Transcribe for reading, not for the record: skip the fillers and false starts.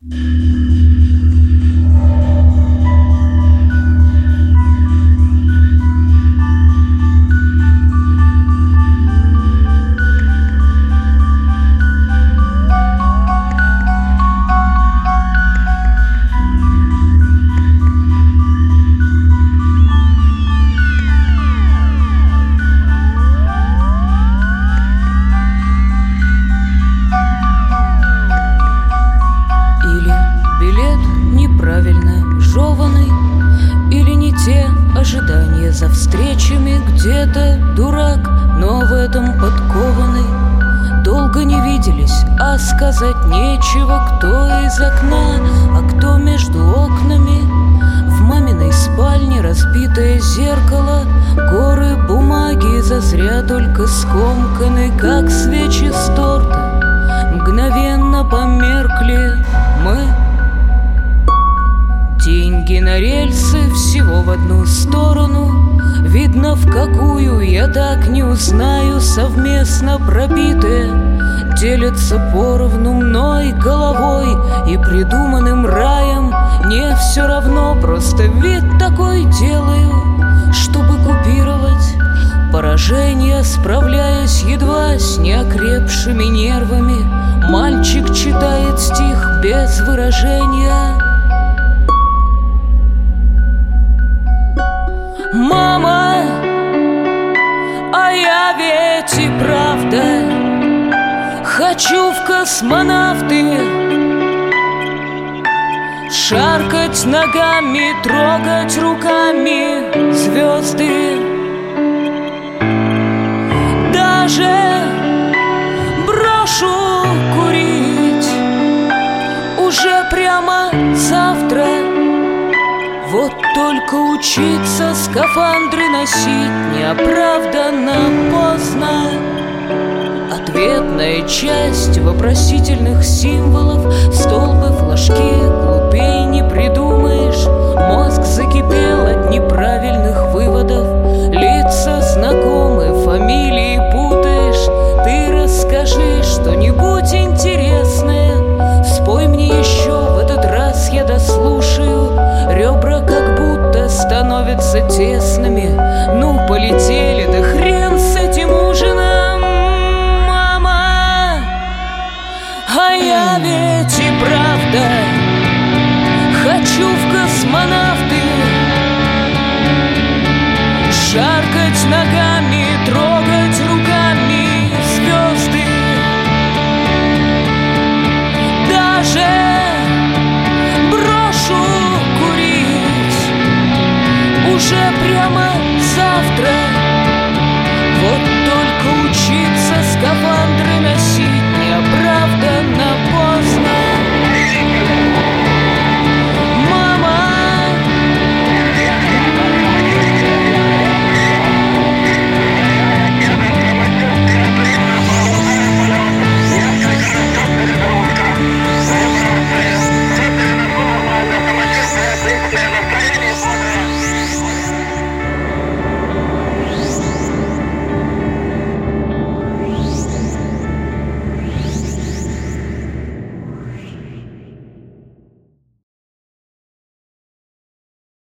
Ожидание за встречами где-то дурак, но в этом подкованный. Долго не виделись, а сказать нечего, кто из окна, а кто между окнами. В маминой спальне разбитое зеркало, горы бумаги зазря только скомканы, как свечи с торта. Мгновенно померкли мы. Деньги на рельсы всего в одну сторону, видно в какую, я так не узнаю. Совместно пробитые делятся поровну мной головой и придуманным раем. Не все равно, просто вид такой делаю, чтобы купировать поражение, справляясь едва с неокрепшими нервами. Мальчик читает стих без выражения. Мама, а я ведь и правда хочу в космонавты, шаркать ногами, трогать руками звезды. Даже брошу курить уже прямо завтра. Вот только учиться скафандры носить неоправданно поздно. Ответная часть вопросительных символов, столбы, флажки, глупей не придумаешь. Мозг закипел от неправильных выводов, лица знакомы, фамилии путаешь. Ты расскажи что-нибудь интересное, спой мне еще, в этот раз я дослушаю. Ребра как будто становятся тесными. Ну, полетели, да хрен с этим ужином. Мама, а я ведь и правда хочу в космонавты, шаркать ногами,